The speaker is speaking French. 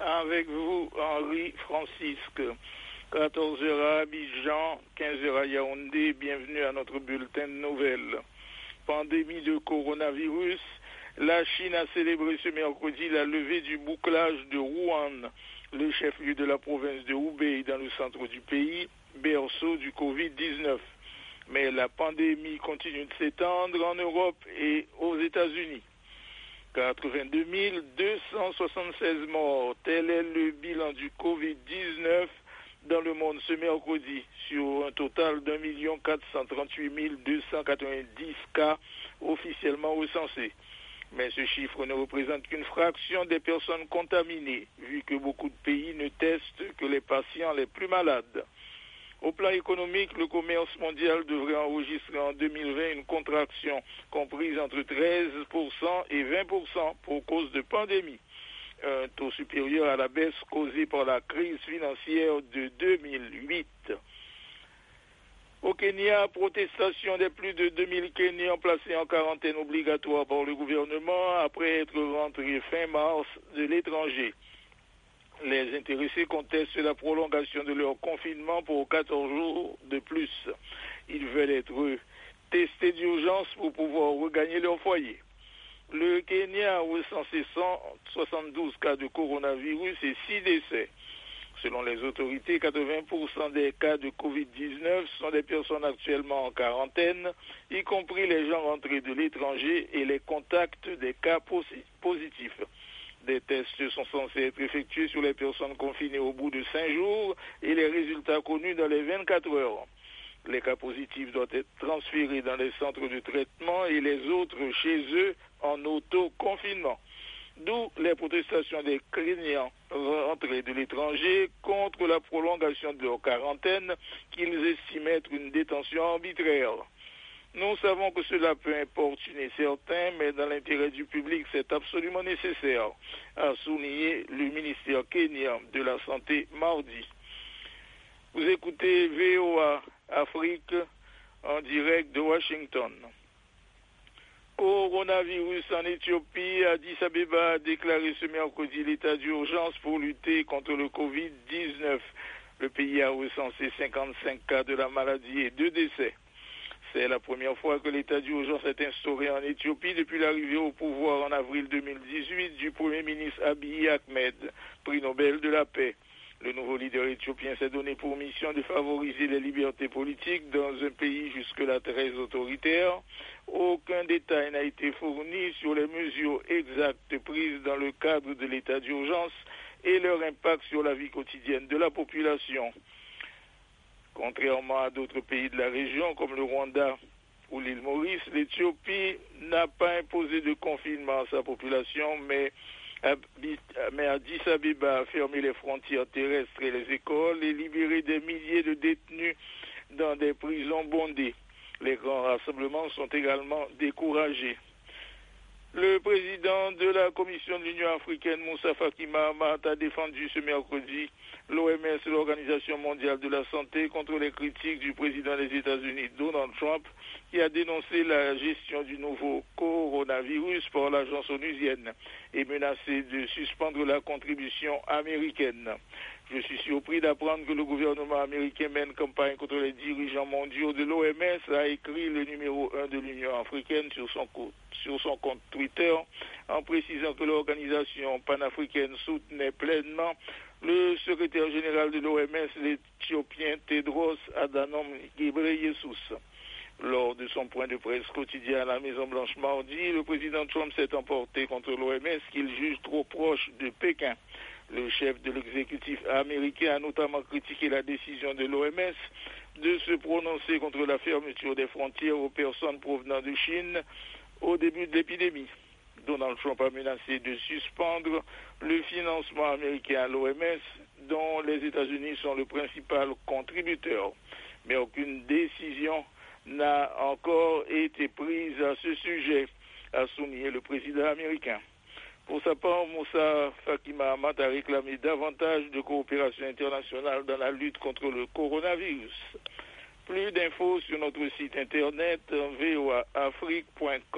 Avec vous, Henri Francisque. 14h à Abidjan, 15h à Yaoundé. Bienvenue à notre bulletin de nouvelles. Pandémie de coronavirus. La Chine a célébré ce mercredi la levée du bouclage de Wuhan, le chef-lieu de la province de Hubei dans le centre du pays, berceau du Covid-19. Mais la pandémie continue de s'étendre en Europe et aux États-Unis. 82 276 morts, tel est le bilan du Covid-19 dans le monde ce mercredi, sur un total d'1 438 290 cas officiellement recensés. Mais ce chiffre ne représente qu'une fraction des personnes contaminées, vu que beaucoup de pays ne testent que les patients les plus malades. Au plan économique, le commerce mondial devrait enregistrer en 2020 une contraction comprise entre 13% et 20% pour cause de pandémie, un taux supérieur à la baisse causée par la crise financière de 2008. Au Kenya, protestation des plus de 2000 Kenyans placés en quarantaine obligatoire par le gouvernement après être rentrés fin mars de l'étranger. Les intéressés contestent la prolongation de leur confinement pour 14 jours de plus. Ils veulent être testés d'urgence pour pouvoir regagner leur foyer. Le Kenya a recensé 172 cas de coronavirus et 6 décès. Selon les autorités, 80% des cas de Covid-19 sont des personnes actuellement en quarantaine, y compris les gens rentrés de l'étranger et les contacts des cas positifs. Des tests sont censés être effectués sur les personnes confinées au bout de 5 jours et les résultats connus dans les 24 heures. Les cas positifs doivent être transférés dans les centres de traitement et les autres chez eux en auto-confinement. D'où les protestations des Kenyans rentrés de l'étranger contre la prolongation de leur quarantaine qu'ils estiment être une détention arbitraire. Nous savons que cela peut importuner certains, mais dans l'intérêt du public, c'est absolument nécessaire, a souligné le ministère kenyan de la Santé mardi. Vous écoutez VOA Afrique en direct de Washington. Coronavirus en Éthiopie, Addis Abeba a déclaré ce mercredi l'état d'urgence pour lutter contre le Covid-19. Le pays a recensé 55 cas de la maladie et 2 décès. C'est la première fois que l'état d'urgence est instauré en Éthiopie depuis l'arrivée au pouvoir en avril 2018 du Premier ministre Abiy Ahmed, prix Nobel de la paix. Le nouveau leader éthiopien s'est donné pour mission de favoriser les libertés politiques dans un pays jusque-là très autoritaire. Aucun détail n'a été fourni sur les mesures exactes prises dans le cadre de l'état d'urgence et leur impact sur la vie quotidienne de la population. Contrairement à d'autres pays de la région comme le Rwanda ou l'île Maurice, l'Éthiopie n'a pas imposé de confinement à sa population, mais Addis Abeba a fermé les frontières terrestres et les écoles et libéré des milliers de détenus dans des prisons bondées. Les grands rassemblements sont également découragés. Le président de la Commission de l'Union africaine, Moussa Faki Mahamat, a défendu ce mercredi l'OMS, l'Organisation mondiale de la santé, contre les critiques du président des États-Unis, Donald Trump, qui a dénoncé la gestion du nouveau coronavirus par l'agence onusienne et menacé de suspendre la contribution américaine. Je suis surpris d'apprendre que le gouvernement américain mène campagne contre les dirigeants mondiaux de l'OMS, a écrit le numéro 1 de l'Union africaine sur son compte Twitter, en précisant que l'organisation panafricaine soutenait pleinement le secrétaire général de l'OMS, l'Éthiopien Tedros Adhanom Ghebreyesus. Lors de son point de presse quotidien à la Maison-Blanche mardi, le président Trump s'est emporté contre l'OMS qu'il juge trop proche de Pékin. Le chef de l'exécutif américain a notamment critiqué la décision de l'OMS de se prononcer contre la fermeture des frontières aux personnes provenant de Chine au début de l'épidémie. Donald Trump a menacé de suspendre le financement américain à l'OMS, dont les États-Unis sont le principal contributeur. Mais aucune décision n'a encore été prise à ce sujet, a souligné le président américain. Pour sa part, Moussa Faki Mahamat a réclamé davantage de coopération internationale dans la lutte contre le coronavirus. Plus d'infos sur notre site internet voaafrique.com.